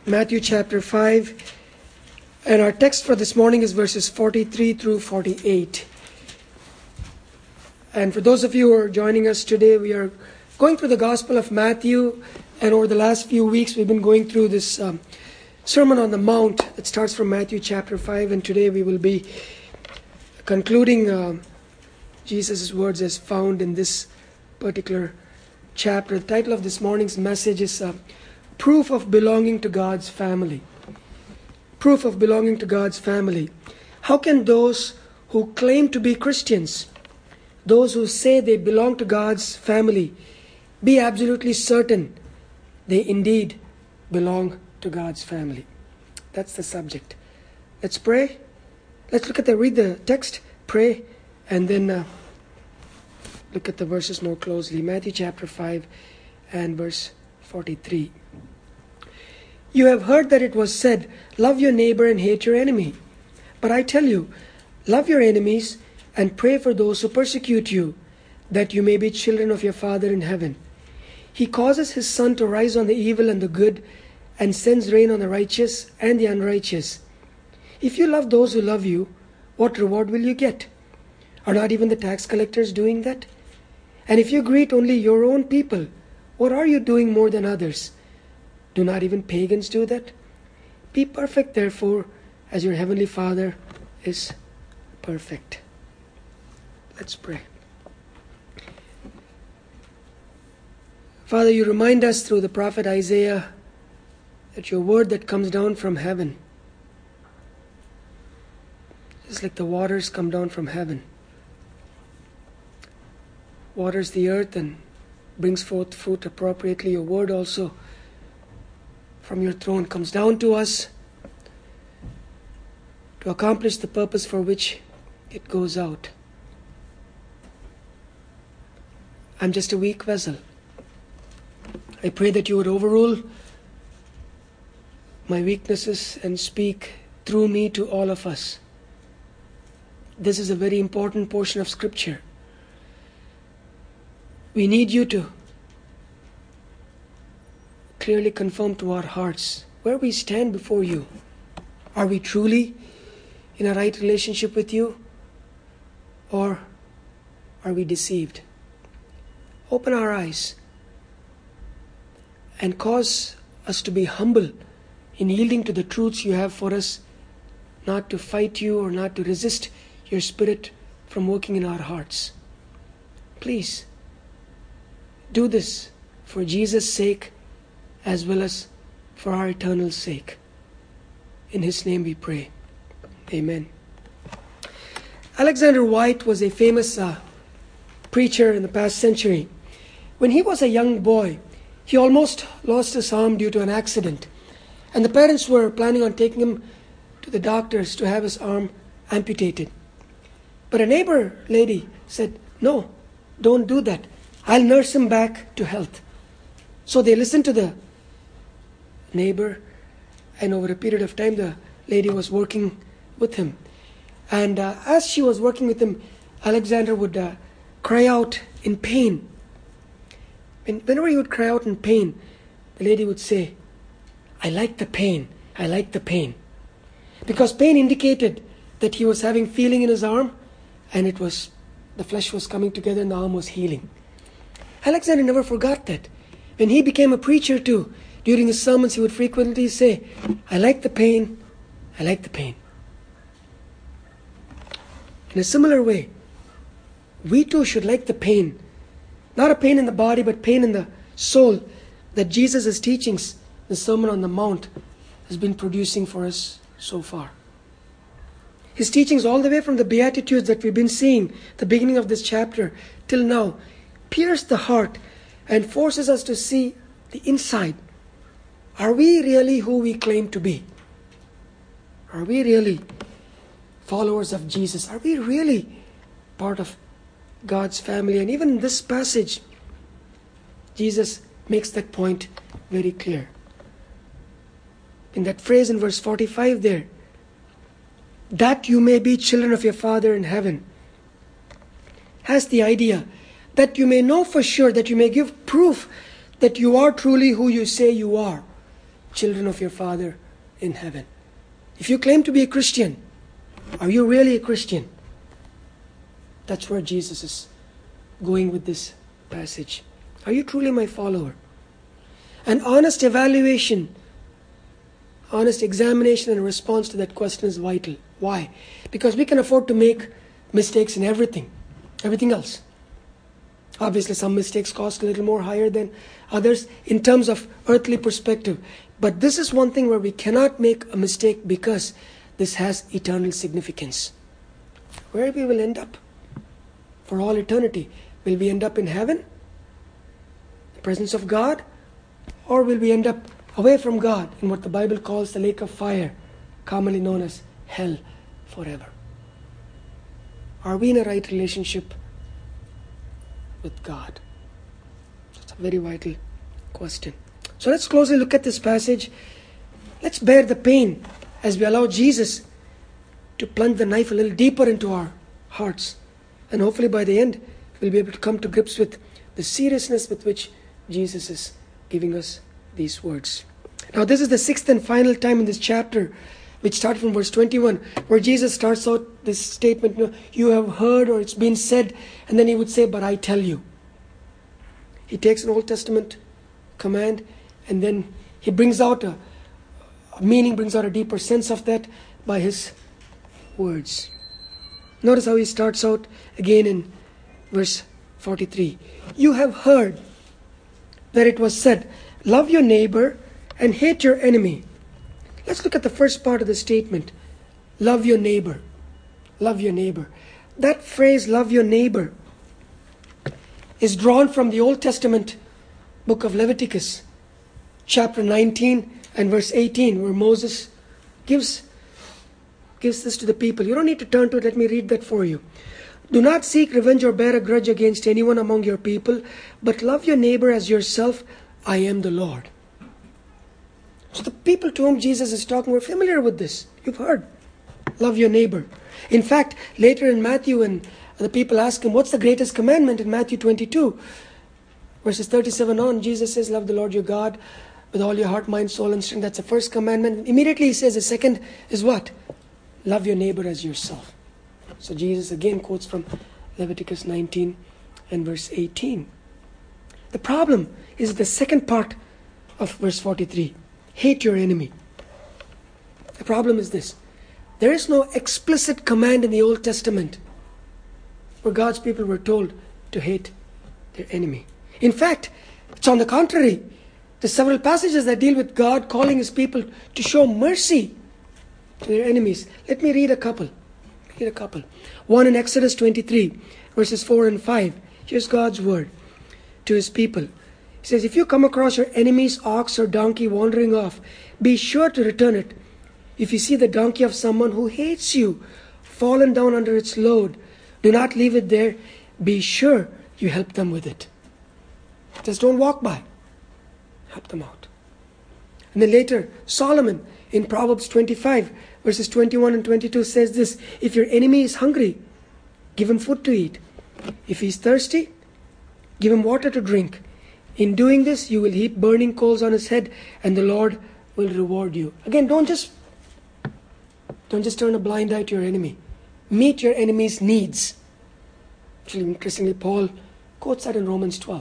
Matthew chapter 5. And our text for this morning is verses 43 through 48. And for those of you who are joining us today, we are going through the Gospel of Matthew. And over the last few weeks, we've been going through this Sermon on the Mount that starts from Matthew chapter 5. And today we will be concluding Jesus' words as found in this particular chapter. The title of this morning's message is Proof of Belonging to God's Family. Proof of belonging to God's family. How can those who claim to be Christians, those who say they belong to God's family, be absolutely certain they indeed belong to God's family? That's the subject. Let's pray. Let's read the text, pray, and then look at the verses more closely. Matthew chapter 5 and verse 43. You have heard that it was said, love your neighbor and hate your enemy. But I tell you, love your enemies and pray for those who persecute you, that you may be children of your Father in heaven. He causes his sun to rise on the evil and the good, and sends rain on the righteous and the unrighteous. If you love those who love you, what reward will you get? Are not even the tax collectors doing that? And if you greet only your own people, what are you doing more than others? Do not even pagans do that? Be perfect, therefore, as your heavenly Father is perfect. Let's pray. Father, you remind us through the prophet Isaiah that your word that comes down from heaven is like the waters come down from heaven. Waters the earth and brings forth fruit appropriately. Your word also from your throne comes down to us to accomplish the purpose for which it goes out. I'm just a weak vessel. I pray that you would overrule my weaknesses and speak through me to all of us. This is a very important portion of Scripture. We need you to clearly confirm to our hearts where we stand before you. Are we truly in a right relationship with you, or are we deceived? Open our eyes and cause us to be humble in yielding to the truths you have for us, not to fight you or not to resist your Spirit from working in our hearts. Please do this for Jesus' sake as well as for our eternal sake. In His name we pray. Amen. Alexander White was a famous preacher in the past century. When he was a young boy, he almost lost his arm due to an accident. And the parents were planning on taking him to the doctors to have his arm amputated. But a neighbor lady said, no, don't do that. I'll nurse him back to health. So they listened to the neighbor, and over a period of time the lady was working with him. And as she was working with him, Alexander would cry out in pain. And whenever he would cry out in pain, the lady would say, I like the pain, I like the pain. Because pain indicated that he was having feeling in his arm, and the flesh was coming together and the arm was healing. Alexander never forgot that. When he became a preacher too, during his sermons he would frequently say, I like the pain, I like the pain. In a similar way, we too should like the pain. Not a pain in the body, but pain in the soul that Jesus' teachings, the Sermon on the Mount, has been producing for us so far. His teachings all the way from the Beatitudes that we've been seeing, the beginning of this chapter, till now, pierce the heart and forces us to see the inside. Are we really who we claim to be? Are we really followers of Jesus? Are we really part of God's family? And even in this passage, Jesus makes that point very clear. In that phrase in verse 45 there, that you may be children of your Father in heaven, has the idea that you may know for sure, that you may give proof that you are truly who you say you are. children of your Father in heaven. If you claim to be a Christian, are you really a Christian? That's where Jesus is going with this passage. Are you truly my follower? An honest evaluation, honest examination and response to that question is vital. Why? Because we can afford to make mistakes in everything else. Obviously, some mistakes cost a little more higher than others in terms of earthly perspective. But this is one thing where we cannot make a mistake because this has eternal significance. Where we will end up for all eternity. Will we end up in heaven, the presence of God, or will we end up away from God in what the Bible calls the lake of fire, commonly known as hell forever? Are we in a right relationship with God? That's a very vital question. So let's closely look at this passage. Let's bear the pain as we allow Jesus to plunge the knife a little deeper into our hearts. And hopefully by the end, we'll be able to come to grips with the seriousness with which Jesus is giving us these words. Now this is the sixth and final time in this chapter, which started from verse 21, where Jesus starts out this statement, you have heard or it's been said, and then he would say, but I tell you. He takes an Old Testament command and then he brings out a meaning, brings out a deeper sense of that by his words. Notice how he starts out again in verse 43. You have heard that it was said, love your neighbor and hate your enemy. Let's look at the first part of the statement. Love your neighbor. Love your neighbor. That phrase, love your neighbor, is drawn from the Old Testament book of Leviticus, chapter 19 and verse 18, where Moses gives this to the people. You don't need to turn to it. Let me read that for you. Do not seek revenge or bear a grudge against anyone among your people, but love your neighbor as yourself. I am the Lord. So the people to whom Jesus is talking were familiar with this. You've heard. Love your neighbor. In fact, later in Matthew, and the people ask him, what's the greatest commandment? In Matthew 22, verses 37 on, Jesus says, love the Lord your God with all your heart, mind, soul, and strength. That's the first commandment. Immediately he says the second is what? Love your neighbor as yourself. So Jesus again quotes from Leviticus 19 and verse 18. The problem is the second part of verse 43. Hate your enemy. The problem is this. There is no explicit command in the Old Testament where God's people were told to hate their enemy. In fact, it's on the contrary. There's several passages that deal with God calling his people to show mercy to their enemies. Let me read a couple. One in Exodus 23, verses 4 and 5. Here's God's word to his people. He says, if you come across your enemy's ox or donkey wandering off, be sure to return it. If you see the donkey of someone who hates you, fallen down under its load, do not leave it there. Be sure you help them with it. Just don't walk by. Help them out. And then later, Solomon in Proverbs 25, verses 21 and 22 says this, if your enemy is hungry, give him food to eat. If he is thirsty, give him water to drink. In doing this, you will heap burning coals on his head, and the Lord will reward you. Again, don't just turn a blind eye to your enemy. Meet your enemy's needs. Actually, interestingly, Paul quotes that in Romans 12.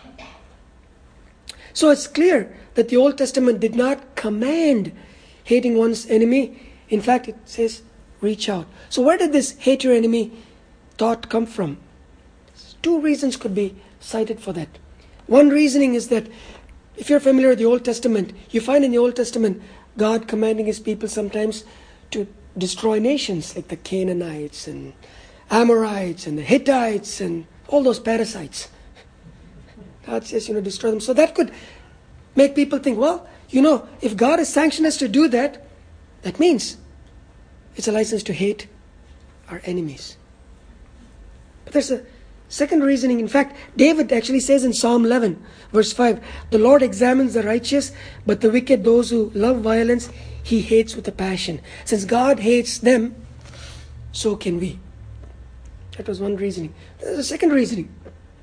So it's clear that the Old Testament did not command hating one's enemy. In fact, it says, reach out. So where did this hate your enemy thought come from? Two reasons could be cited for that. One reasoning is that if you're familiar with the Old Testament, you find in the Old Testament God commanding his people sometimes to destroy nations like the Canaanites and Amorites and the Hittites and all those parasites. God says, destroy them. So that could make people think, well, if God has sanctioned us to do that, that means it's a license to hate our enemies. But there's a second reasoning. In fact, David actually says in Psalm 11, verse 5, the Lord examines the righteous, but the wicked, those who love violence, he hates with a passion. Since God hates them, so can we. That was one reasoning. There's a second reasoning.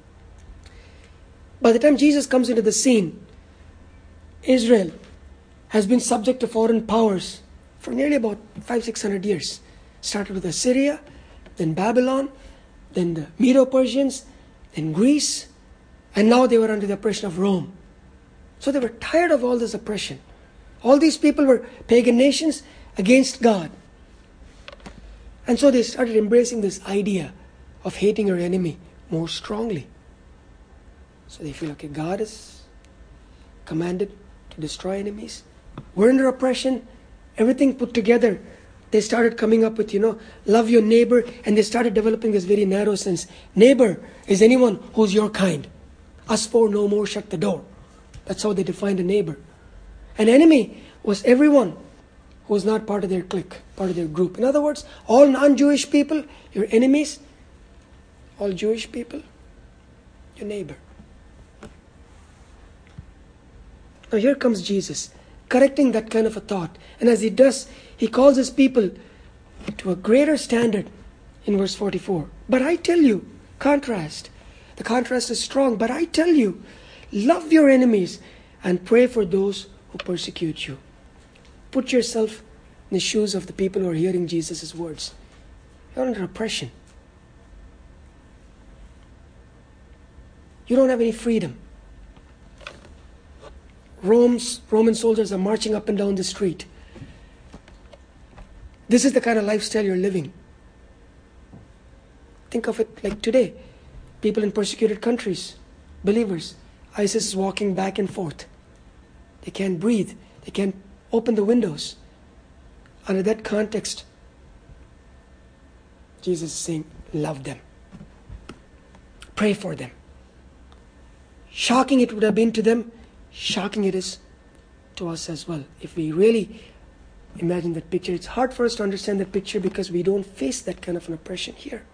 By the time Jesus comes into the scene, Israel has been subject to foreign powers for nearly about 500-600 years. Started with Assyria, then Babylon, then the Medo-Persians, then Greece, and now they were under the oppression of Rome. So they were tired of all this oppression. All these people were pagan nations against God. And so they started embracing this idea of hating your enemy more strongly. So they feel, okay, God is commanded to destroy enemies. We're under oppression. Everything put together. They started coming up with, love your neighbor. And they started developing this very narrow sense. Neighbor is anyone who's your kind. Us four no more, shut the door. That's how they defined a neighbor. An enemy was everyone who was not part of their clique, part of their group. In other words, all non-Jewish people, your enemies. All Jewish people, your neighbor. Now here comes Jesus, correcting that kind of a thought. And as he does, he calls his people to a greater standard in verse 44. But I tell you, contrast. The contrast is strong. But I tell you, love your enemies and pray for those who persecute you. Put yourself in the shoes of the people who are hearing Jesus' words. You're under oppression. You don't have any freedom. Roman soldiers are marching up and down the street. This is the kind of lifestyle you're living. Think of it like today. People in persecuted countries, believers, ISIS is walking back and forth. They can't breathe. They can't open the windows. Under that context, Jesus is saying, love them. Pray for them. Shocking it would have been to them, shocking it is to us as well. If we really imagine that picture, it's hard for us to understand that picture because we don't face that kind of an oppression here.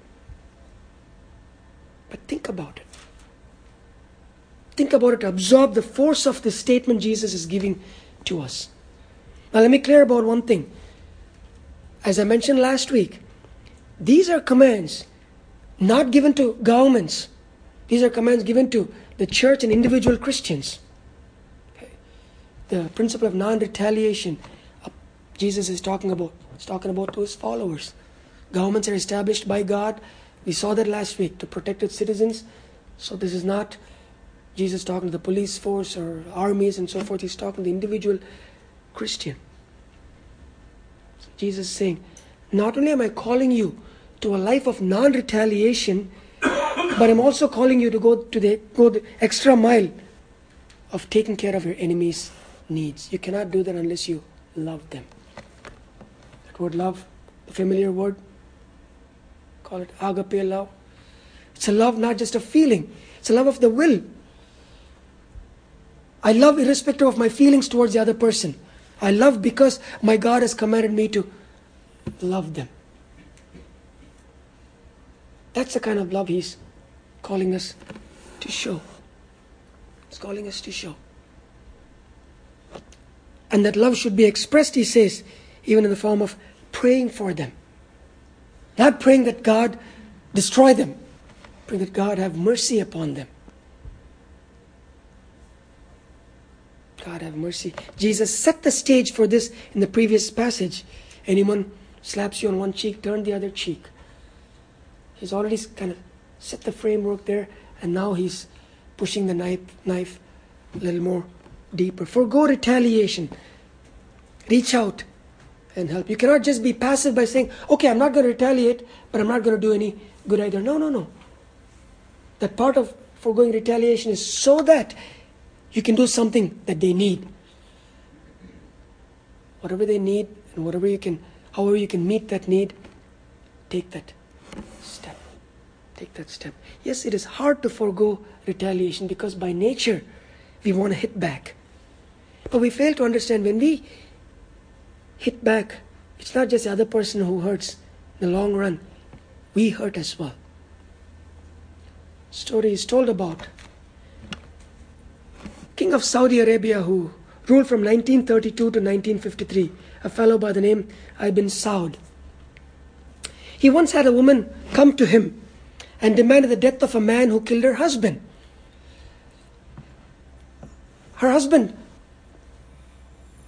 But think about it. Think about it. Absorb the force of the statement Jesus is giving to us. Now let me clear about one thing. As I mentioned last week, these are commands not given to governments. These are commands given to the church and individual Christians. Okay. The principle of non-retaliation, Jesus is talking about. He's talking about to his followers. Governments are established by God. We saw that last week, to protect its citizens. So this is not Jesus talking to the police force or armies and so forth. He's talking to the individual Christian. So Jesus is saying, not only am I calling you to a life of non-retaliation, but I'm also calling you to go the extra mile of taking care of your enemies' needs. You cannot do that unless you love them. That word love, the familiar word, call it agape love. It's a love not just a feeling. It's a love of the will. I love irrespective of my feelings towards the other person. I love because my God has commanded me to love them. That's the kind of love He's calling us to show. He's calling us to show. And that love should be expressed, He says, even in the form of praying for them. Not praying that God destroy them. Praying that God have mercy upon them. God have mercy. Jesus set the stage for this in the previous passage. Anyone slaps you on one cheek, turn the other cheek. He's already kind of set the framework there, and now He's pushing the knife a little more deeper. Forgo retaliation. Reach out and help. You cannot just be passive by saying, okay, I'm not going to retaliate, but I'm not going to do any good either. No. That part of foregoing retaliation is so that you can do something that they need. Whatever they need and however you can meet that need, take that step. Take that step. Yes, it is hard to forego retaliation because by nature we want to hit back. But we fail to understand when we hit back, it's not just the other person who hurts. In the long run, we hurt as well. Story is told about King of Saudi Arabia who ruled from 1932 to 1953, a fellow by the name Ibn Saud. He once had a woman come to him and demanded the death of a man who killed her husband. Her husband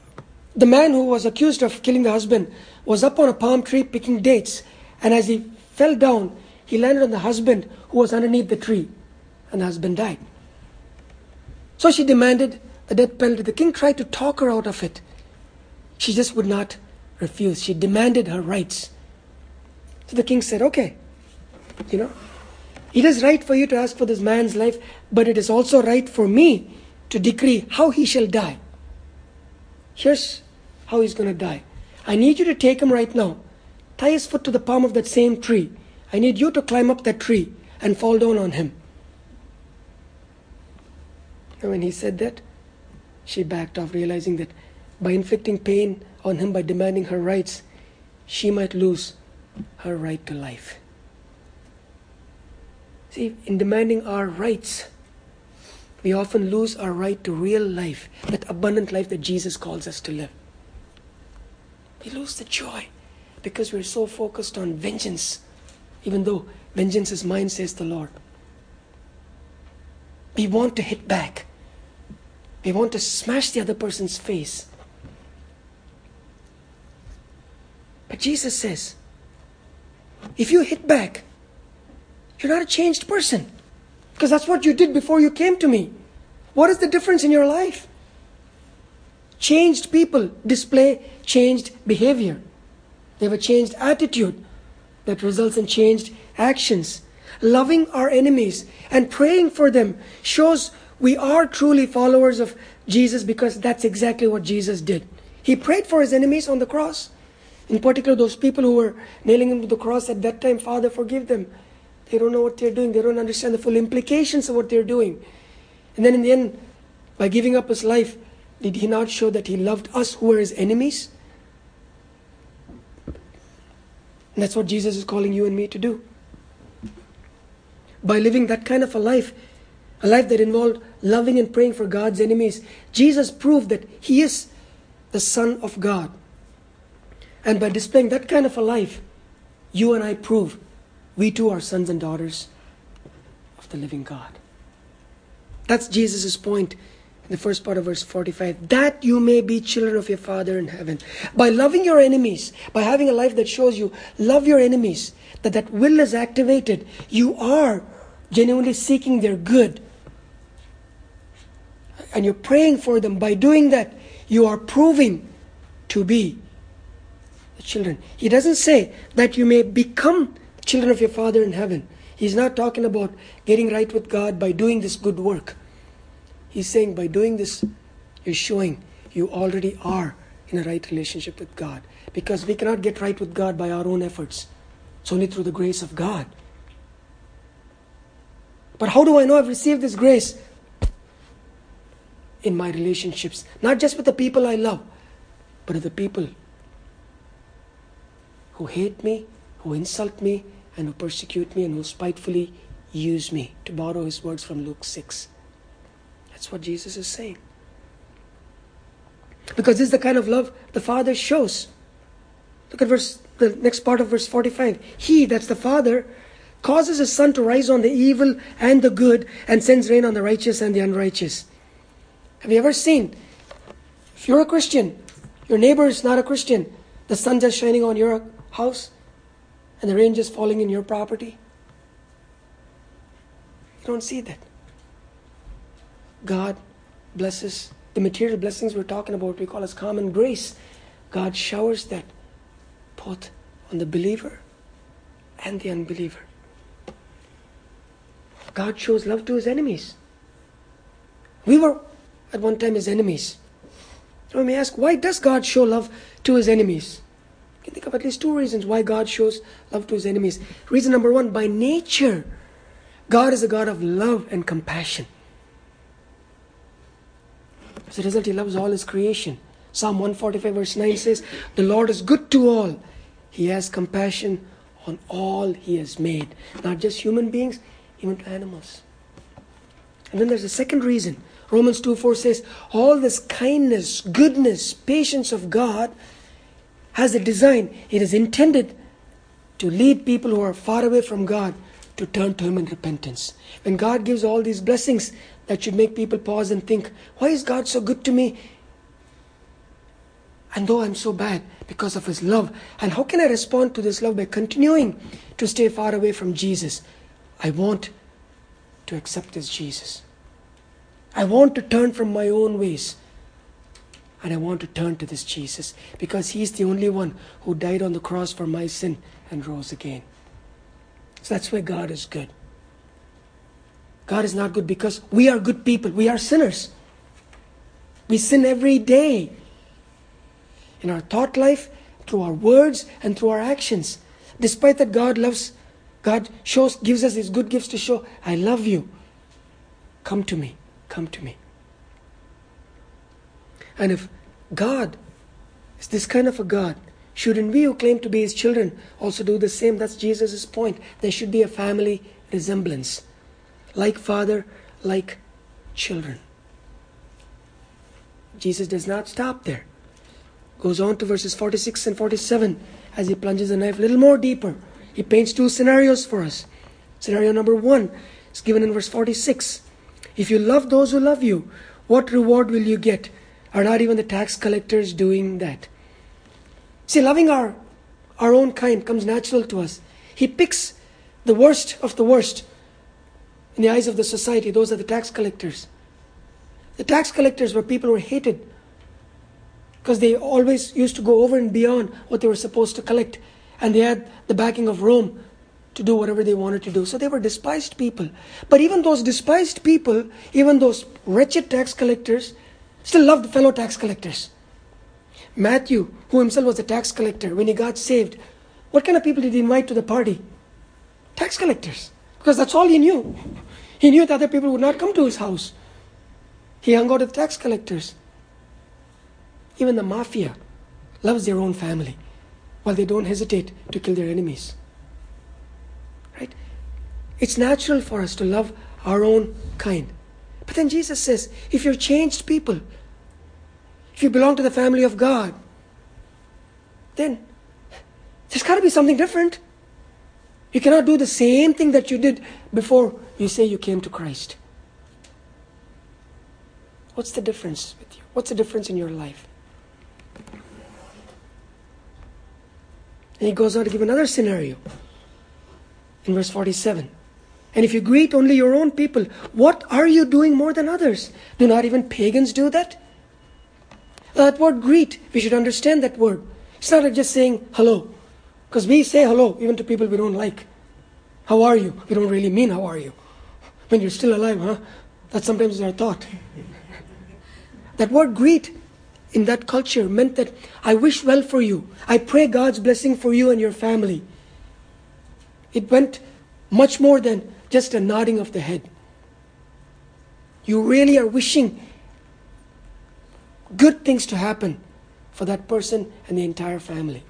The man who was accused of killing the husband was up on a palm tree picking dates, and as he fell down, he landed on the husband who was underneath the tree, and the husband died. So she demanded the death penalty. The king tried to talk her out of it. She just would not refuse. She demanded her rights. So the king said, okay, it is right for you to ask for this man's life, but it is also right for me to decree how he shall die. Here's how he's going to die. I need you to take him right now. Tie his foot to the palm of that same tree. I need you to climb up that tree and fall down on him. And when he said that, she backed off, realizing that by inflicting pain on him, by demanding her rights, she might lose her right to life. See, in demanding our rights, we often lose our right to real life, that abundant life that Jesus calls us to live. We lose the joy because we're so focused on vengeance, even though vengeance is mine, says the Lord. We want to hit back. We want to smash the other person's face. But Jesus says, if you hit back, you're not a changed person. Because that's what you did before you came to me. What is the difference in your life? Changed people display changed behavior. They have a changed attitude that results in changed actions. Loving our enemies and praying for them shows we are truly followers of Jesus, because that's exactly what Jesus did. He prayed for his enemies on the cross. In particular, those people who were nailing him to the cross at that time. Father, forgive them. They don't know what they're doing. They don't understand the full implications of what they're doing. And then in the end, by giving up his life, did he not show that he loved us who were his enemies? And that's what Jesus is calling you and me to do. By living that kind of a life that involved loving and praying for God's enemies, Jesus proved that he is the Son of God. And by displaying that kind of a life, you and I prove we too are sons and daughters of the living God. That's Jesus' point in the first part of verse 45. That you may be children of your Father in heaven. By loving your enemies, by having a life that shows you love your enemies, that will is activated, you are genuinely seeking their good. And you're praying for them. By doing that, you are proving to be the children. He doesn't say that you may become children of your Father in heaven. He's not talking about getting right with God by doing this good work. He's saying by doing this, you're showing you already are in a right relationship with God. Because we cannot get right with God by our own efforts. It's only through the grace of God. But how do I know I've received this grace? In my relationships. Not just with the people I love, but with the people who hate me, who insult me, and who persecute me, and who spitefully use me. To borrow his words from Luke 6. That's what Jesus is saying. Because this is the kind of love the Father shows. Look at the next part of verse 45. He, that's the Father, causes his sun to rise on the evil and the good, and sends rain on the righteous and the unrighteous. Have you ever seen, if you're a Christian, your neighbor is not a Christian, the sun just shining on your house and the rain just falling in your property? You don't see that. God blesses the material blessings we're talking about, we call as common grace. God showers that both on the believer and the unbeliever. God shows love to his enemies. We were at one time his enemies. So we may ask, why does God show love to his enemies? You can think of at least two reasons why God shows love to his enemies. Reason number one, by nature, God is a God of love and compassion. As a result, he loves all his creation. Psalm 145 verse 9 says, the Lord is good to all. He has compassion on all he has made. Not just human beings, even to animals. And then there's a second reason. Romans 2:4 says, all this kindness, goodness, patience of God has a design. It is intended to lead people who are far away from God to turn to him in repentance. When God gives all these blessings, that should make people pause and think, why is God so good to me? And though I'm so bad because of His love, and how can I respond to this love? By continuing to stay far away from Jesus. I want to accept this Jesus. I want to turn from my own ways. And I want to turn to this Jesus, because He's the only one who died on the cross for my sin and rose again. So that's why God is good. God is not good because we are good people. We are sinners. We sin every day. In our thought life, through our words, and through our actions. Despite that, God gives us His good gifts to show, I love you. Come to me. Come to me. And if God is this kind of a God, shouldn't we who claim to be His children also do the same? That's Jesus' point. There should be a family resemblance. Like father, like children. Jesus does not stop there. Goes on to verses 46 and 47 as He plunges the knife a little more deeper. He paints two scenarios for us. Scenario number 1 is given in verse 46. If you love those who love you, what reward will you get? Are not even the tax collectors doing that? See, loving our own kind comes natural to us. He picks the worst of the worst in the eyes of the society. Those are the tax collectors. The tax collectors were people who were hated because they always used to go over and beyond what they were supposed to collect. And they had the backing of Rome to do whatever they wanted to do. So they were despised people. But even those despised people, even those wretched tax collectors, still loved fellow tax collectors. Matthew, who himself was a tax collector, when he got saved, what kind of people did he invite to the party? Tax collectors. Because that's all he knew. He knew that other people would not come to his house. He hung out with tax collectors. Even the mafia loves their own family, while they don't hesitate to kill their enemies. Right? It's natural for us to love our own kind. But then Jesus says, if you're changed people, if you belong to the family of God, then there's got to be something different. You cannot do the same thing that you did before you say you came to Christ. What's the difference with you? What's the difference in your life? And he goes on to give another scenario in verse 47. And if you greet only your own people, what are you doing more than others? Do not even pagans do that? That word greet, we should understand that word. It's not like just saying hello. Because we say hello even to people we don't like. How are you? We don't really mean how are you. When you're still alive, huh? That sometimes is our thought. That word greet in that culture meant that I wish well for you. I pray God's blessing for you and your family. It went much more than just a nodding of the head. You really are wishing good things to happen for that person and the entire family.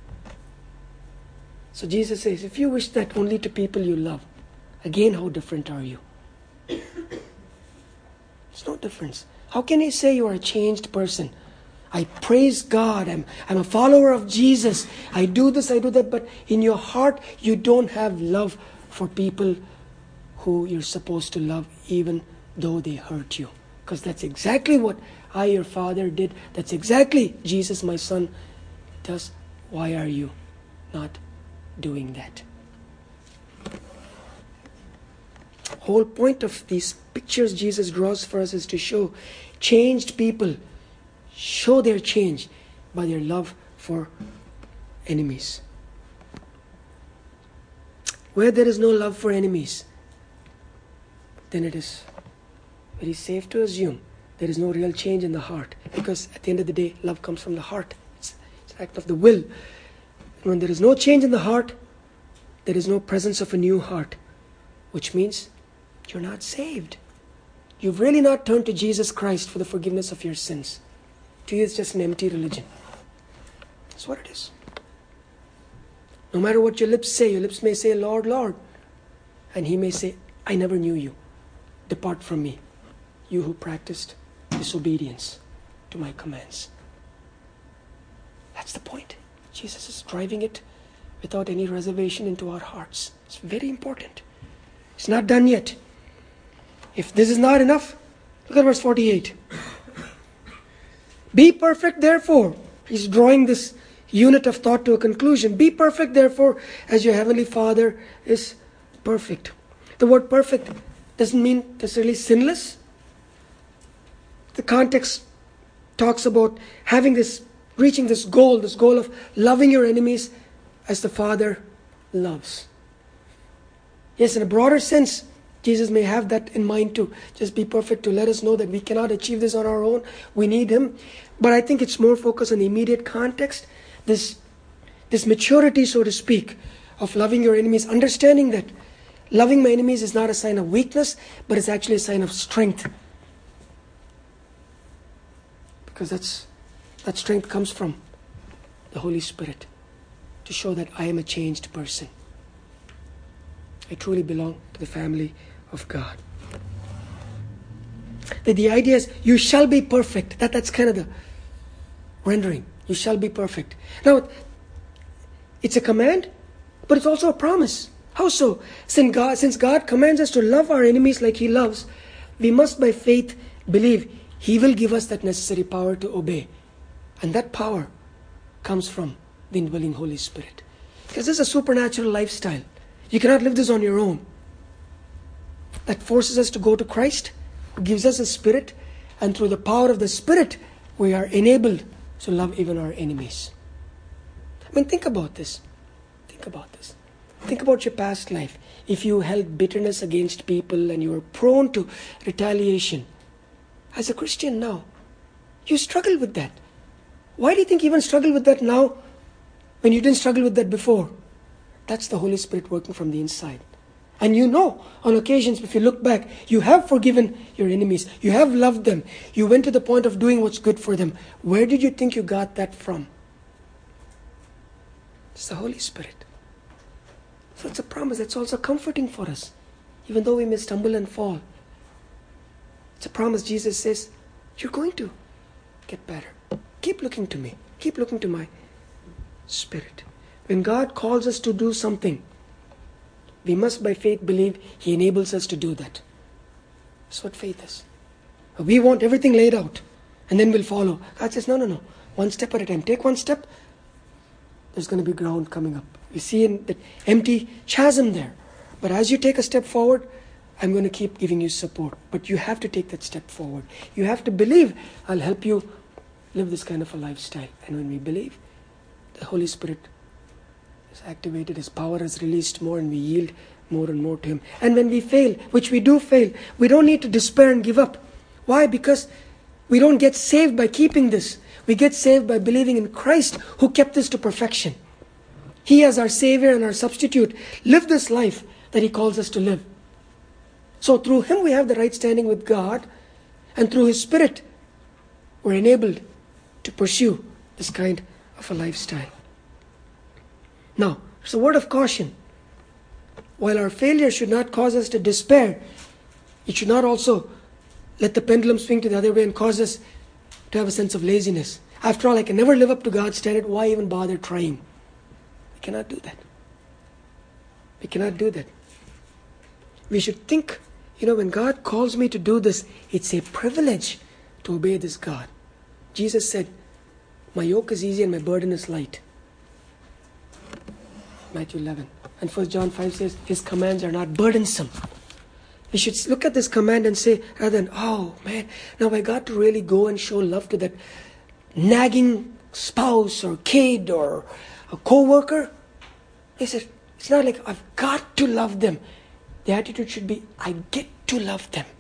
So Jesus says, if you wish that only to people you love, again, how different are you? There's no difference. How can you say you are a changed person? I praise God. I'm a follower of Jesus. I do this, I do that. But in your heart, you don't have love for people who you're supposed to love, even though they hurt you. Because that's exactly what I, your father, did. That's exactly Jesus, my son, does. Why are you not doing that? Whole point of these pictures Jesus draws for us is to show changed people show their change by their love for enemies. Where there is no love for enemies, then it is very safe to assume there is no real change in the heart. Because at the end of the day, love comes from the heart. It's an act of the will. And when there is no change in the heart, there is no presence of a new heart, which means you're not saved. You've really not turned to Jesus Christ for the forgiveness of your sins. To you, it's just an empty religion. That's what it is. No matter what your lips say, your lips may say, Lord, Lord. And He may say, I never knew you. Depart from me, you who practiced disobedience to my commands. That's the point. Jesus is driving it without any reservation into our hearts. It's very important. It's not done yet. If this is not enough, look at verse 48. Be perfect, therefore, He's drawing this unit of thought to a conclusion. Be perfect, therefore, as your heavenly Father is perfect. The word perfect doesn't mean necessarily sinless. The context talks about reaching this goal of loving your enemies as the Father loves. Yes, in a broader sense, Jesus may have that in mind too. Just be perfect to let us know that we cannot achieve this on our own. We need Him. But I think it's more focused on the immediate context. This maturity, so to speak, of loving your enemies. Understanding that loving my enemies is not a sign of weakness, but it's actually a sign of strength. Because that strength comes from the Holy Spirit to show that I am a changed person. I truly belong to the family of God. The idea is, you shall be perfect. That's kind of the rendering. You shall be perfect. Now, it's a command, but it's also a promise. How so? Since God commands us to love our enemies like He loves, we must by faith believe He will give us that necessary power to obey. And that power comes from the indwelling Holy Spirit. Because this is a supernatural lifestyle. You cannot live this on your own. That forces us to go to Christ, who gives us a Spirit, and through the power of the Spirit, we are enabled to love even our enemies. I mean, think about this. Think about this. Think about your past life. If you held bitterness against people and you were prone to retaliation, as a Christian now, you struggle with that. Why do you think you even struggle with that now when you didn't struggle with that before? That's the Holy Spirit working from the inside. And you know, on occasions, if you look back, you have forgiven your enemies. You have loved them. You went to the point of doing what's good for them. Where did you think you got that from? It's the Holy Spirit. So it's a promise that's also comforting for us, even though we may stumble and fall. It's a promise. Jesus says, you're going to get better. Keep looking to me. Keep looking to my Spirit. When God calls us to do something, we must by faith believe He enables us to do that. That's what faith is. We want everything laid out and then we'll follow. God says, no. One step at a time. Take one step. There's going to be ground coming up. You see in that empty chasm there. But as you take a step forward, I'm going to keep giving you support. But you have to take that step forward. You have to believe I'll help you live this kind of a lifestyle. And when we believe, the Holy Spirit is activated, His power is released more, and we yield more and more to Him. And when we fail, which we do fail, we don't need to despair and give up. Why? Because we don't get saved by keeping this. We get saved by believing in Christ, who kept this to perfection. He, as our Savior and our substitute, lived this life that He calls us to live. So through Him we have the right standing with God, and through His Spirit we're enabled to pursue this kind of a lifestyle. Now, it's a word of caution. While our failure should not cause us to despair, it should not also let the pendulum swing to the other way and cause us to have a sense of laziness. After all, I can never live up to God's standard. Why even bother trying? We cannot do that. We cannot do that. We should think, when God calls me to do this, it's a privilege to obey this God. Jesus said, my yoke is easy and my burden is light. Matthew 11. And 1 John 5 says, His commands are not burdensome. We should look at this command and say, rather than, oh man, now I got to really go and show love to that nagging spouse or kid or a co-worker. He said, it's not like I've got to love them. The attitude should be, I get to love them.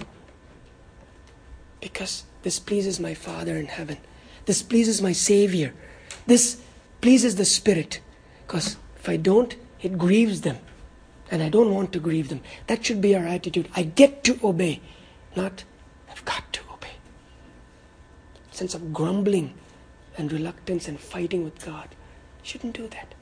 Because this pleases my Father in heaven. This pleases my Savior. This pleases the Spirit. Because if I don't, it grieves them. And I don't want to grieve them. That should be our attitude. I get to obey. Not, I've got to obey. Sense of grumbling and reluctance and fighting with God. Shouldn't do that.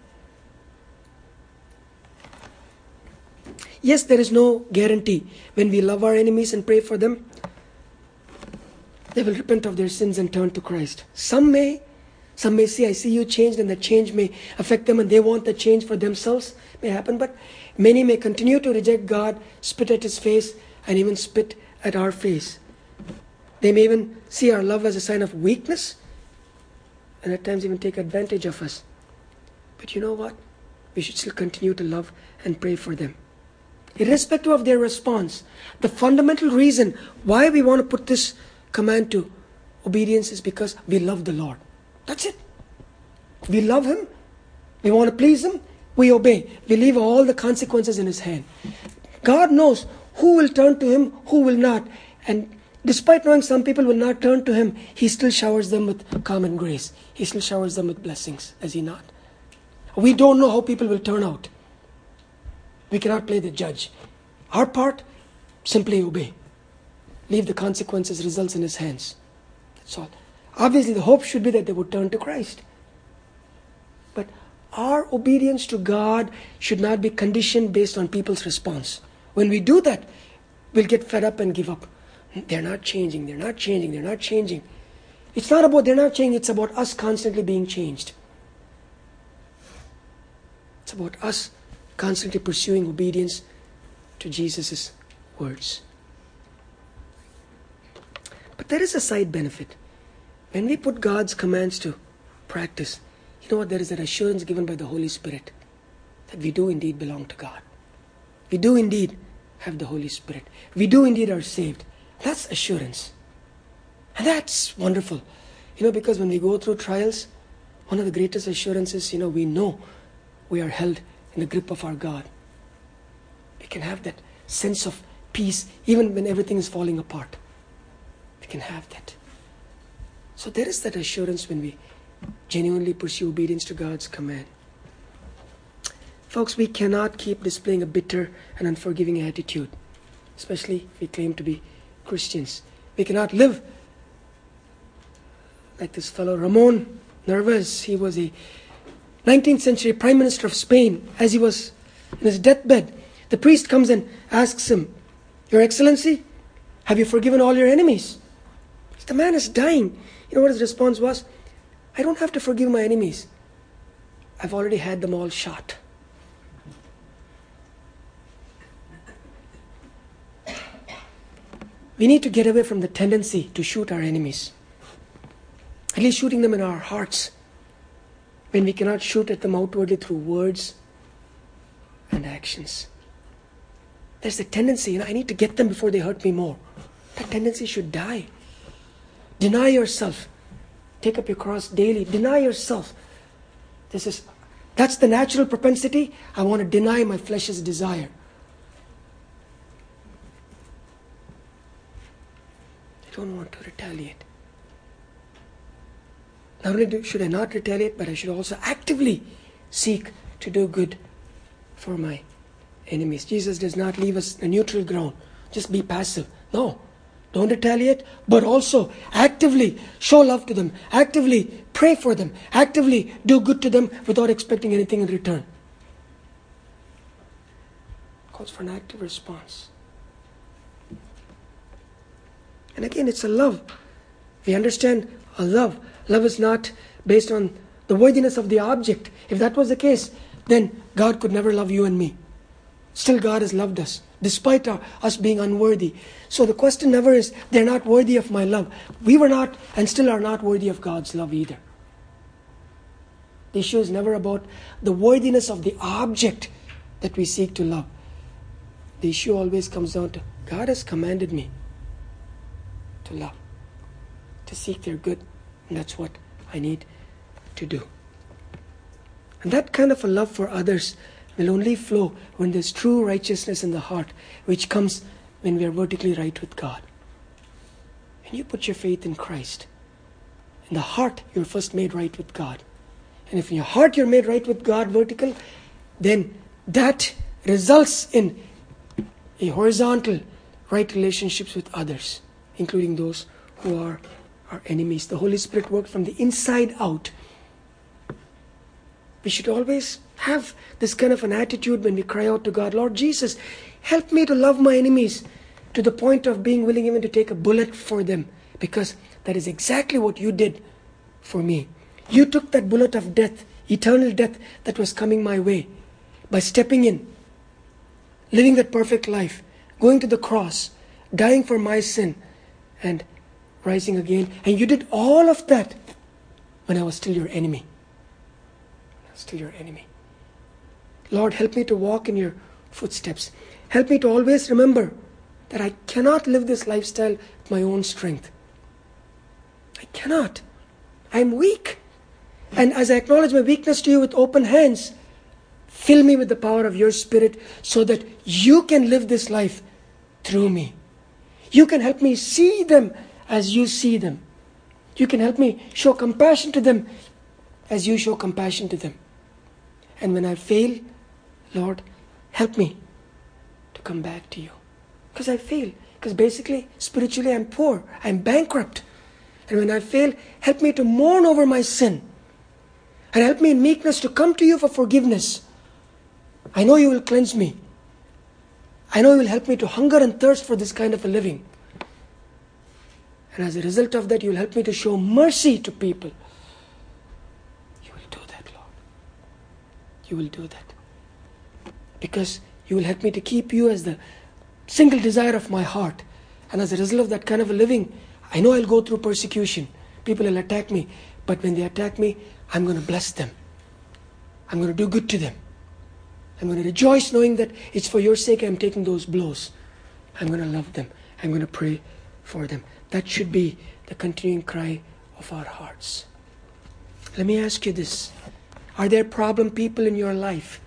Yes, there is no guarantee. When we love our enemies and pray for them, they will repent of their sins and turn to Christ. Some may say, I see you changed, and that change may affect them and they want the change for themselves. May happen, but many may continue to reject God, spit at His face, and even spit at our face. They may even see our love as a sign of weakness, and at times even take advantage of us. But you know what? We should still continue to love and pray for them. Irrespective of their response, the fundamental reason why we want to put this command to obedience is because we love the Lord. That's it. We love Him. We want to please Him. We obey. We leave all the consequences in His hand. God knows who will turn to Him, who will not. And despite knowing some people will not turn to Him, He still showers them with common grace. He still showers them with blessings, does He not? We don't know how people will turn out. We cannot play the judge. Our part, simply obey. Leave the consequences, results in His hands. That's all. Obviously, the hope should be that they would turn to Christ. But our obedience to God should not be conditioned based on people's response. When we do that, we'll get fed up and give up. They're not changing, they're not changing, they're not changing. It's not about they're not changing, it's about us constantly being changed. It's about us constantly pursuing obedience to Jesus' words. But there is a side benefit. When we put God's commands to practice, you know what? There is that assurance given by the Holy Spirit that we do indeed belong to God. We do indeed have the Holy Spirit. We do indeed are saved. That's assurance. And that's wonderful. Because when we go through trials, one of the greatest assurances, we know we are held in the grip of our God. We can have that sense of peace even when everything is falling apart. We can have that. So there is that assurance when we genuinely pursue obedience to God's command. Folks, we cannot keep displaying a bitter and unforgiving attitude, especially if we claim to be Christians. We cannot live like this fellow Ramon Narvaez. He was a 19th century Prime Minister of Spain. As he was in his deathbed, the priest comes and asks him, "Your Excellency, have you forgiven all your enemies?" The man is dying. You know what his response was? "I don't have to forgive my enemies. I've already had them all shot." We need to get away from the tendency to shoot our enemies. At least shooting them in our hearts, when we cannot shoot at them outwardly through words and actions. There's a tendency, I need to get them before they hurt me more. That tendency should die. Deny yourself. Take up your cross daily. Deny yourself. That's the natural propensity. I want to deny my flesh's desire. I don't want to retaliate. Not only should I not retaliate, but I should also actively seek to do good for my enemies. Jesus does not leave us a neutral ground. Just be passive. No. Don't retaliate, but also actively show love to them. Actively pray for them. Actively do good to them without expecting anything in return. It calls for an active response. And again, it's a love. We understand a love. Love is not based on the worthiness of the object. If that was the case, then God could never love you and me. Still, God has loved us, despite us being unworthy. So the question never is, they're not worthy of my love. We were not, and still are not worthy of God's love either. The issue is never about the worthiness of the object that we seek to love. The issue always comes down to, God has commanded me to love, to seek their good. And that's what I need to do. And that kind of a love for others will only flow when there's true righteousness in the heart, which comes when we are vertically right with God. When you put your faith in Christ, in the heart you're first made right with God. And if in your heart you're made right with God vertical, then that results in a horizontal right relationships with others, including those who are our enemies. The Holy Spirit worked from the inside out. We should always have this kind of an attitude when we cry out to God, "Lord Jesus, help me to love my enemies to the point of being willing even to take a bullet for them, because that is exactly what you did for me. You took that bullet of death, eternal death that was coming my way, by stepping in, living that perfect life, going to the cross, dying for my sin, and rising again. And you did all of that when I was still your enemy. Still your enemy. Lord, help me to walk in your footsteps. Help me to always remember that I cannot live this lifestyle with my own strength. I cannot. I am weak. And as I acknowledge my weakness to you with open hands, fill me with the power of your Spirit so that you can live this life through me. You can help me see them as you see them. You can help me show compassion to them as you show compassion to them. And when I fail, Lord, help me to come back to you. Because I fail. Because basically, spiritually, I'm poor. I'm bankrupt. And when I fail, help me to mourn over my sin. And help me in meekness to come to you for forgiveness. I know you will cleanse me. I know you will help me to hunger and thirst for this kind of a living. And as a result of that, you will help me to show mercy to people. You will do that, Lord. You will do that. Because you will help me to keep you as the single desire of my heart. And as a result of that kind of a living, I know I'll go through persecution. People will attack me. But when they attack me, I'm going to bless them. I'm going to do good to them. I'm going to rejoice knowing that it's for your sake I'm taking those blows. I'm going to love them. I'm going to pray for them. That should be the continuing cry of our hearts. Let me ask you this. Are there problem people in your life?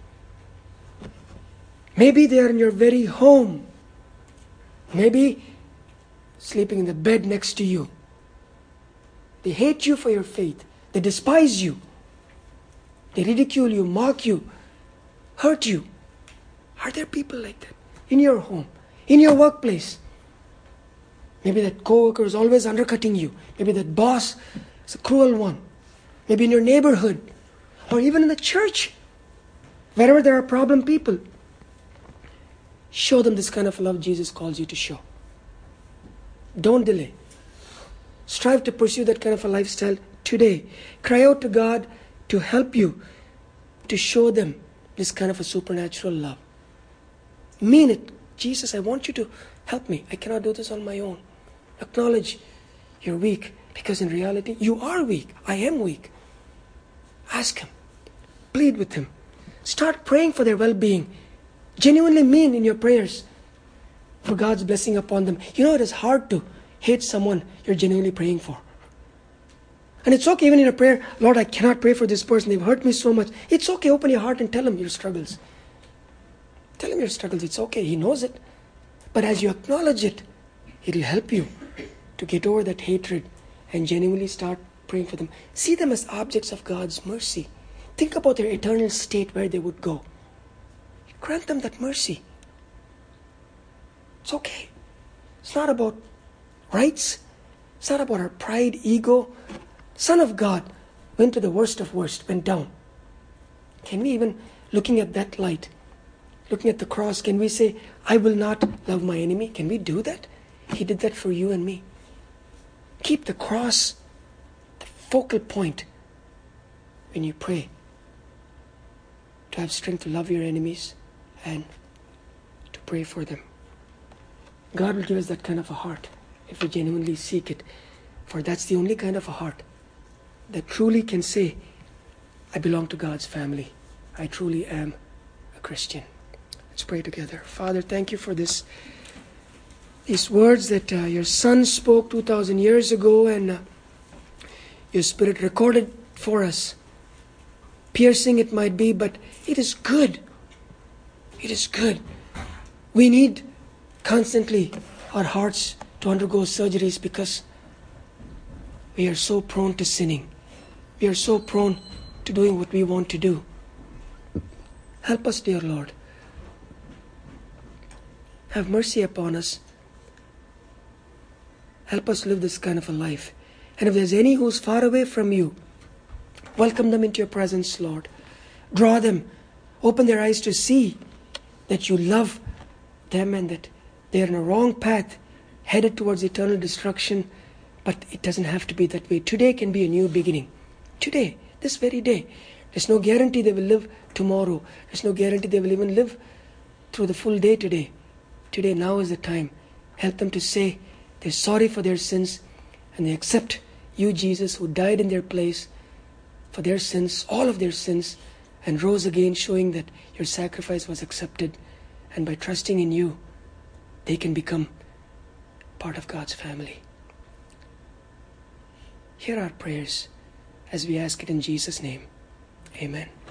Maybe they are in your very home. Maybe sleeping in the bed next to you. They hate you for your faith. They despise you. They ridicule you, mock you, hurt you. Are there people like that in your home, in your workplace? Maybe that coworker is always undercutting you. Maybe that boss is a cruel one. Maybe in your neighborhood or even in the church. Wherever there are problem people, show them this kind of love Jesus calls you to show. Don't delay. Strive to pursue that kind of a lifestyle today. Cry out to God to help you to show them this kind of a supernatural love. Mean it. Jesus, I want you to help me. I cannot do this on my own. Acknowledge you're weak, because in reality you are weak. I am weak. Ask Him. Plead with Him. Start praying for their well-being. Genuinely mean in your prayers for God's blessing upon them. You know, it is hard to hate someone you're genuinely praying for. And it's okay even in a prayer, Lord, I cannot pray for this person. They've hurt me so much. It's okay. Open your heart and tell Him your struggles. Tell Him your struggles. It's okay. He knows it. But as you acknowledge it, it'll help you to get over that hatred and genuinely start praying for them. See them as objects of God's mercy. Think about their eternal state where they would go. Grant them that mercy. It's okay. It's not about rights. It's not about our pride, ego. Son of God went to the worst of worst, went down. Can we even, looking at that light, looking at the cross, can we say, I will not love my enemy? Can we do that? He did that for you and me. Keep the cross the focal point when you pray. To have strength to love your enemies and to pray for them. God will give us that kind of a heart if we genuinely seek it. For that's the only kind of a heart that truly can say, I belong to God's family. I truly am a Christian. Let's pray together. Father, thank you for these words that your Son spoke 2,000 years ago, and your Spirit recorded for us. Piercing it might be, but it is good. It is good. We need constantly our hearts to undergo surgeries because we are so prone to sinning. We are so prone to doing what we want to do. Help us, dear Lord. Have mercy upon us. Help us live this kind of a life. And if there's any who's far away from you, welcome them into your presence, Lord. Draw them. Open their eyes to see that you love them and that they're in a wrong path, headed towards eternal destruction. But it doesn't have to be that way. Today can be a new beginning. Today, this very day. There's no guarantee they will live tomorrow. There's no guarantee they will even live through the full day today. Today, now is the time. Help them to say they're sorry for their sins and they accept you, Jesus, who died in their place for their sins, all of their sins, and rose again, showing that your sacrifice was accepted. And by trusting in you, they can become part of God's family. Hear our prayers as we ask it in Jesus' name. Amen.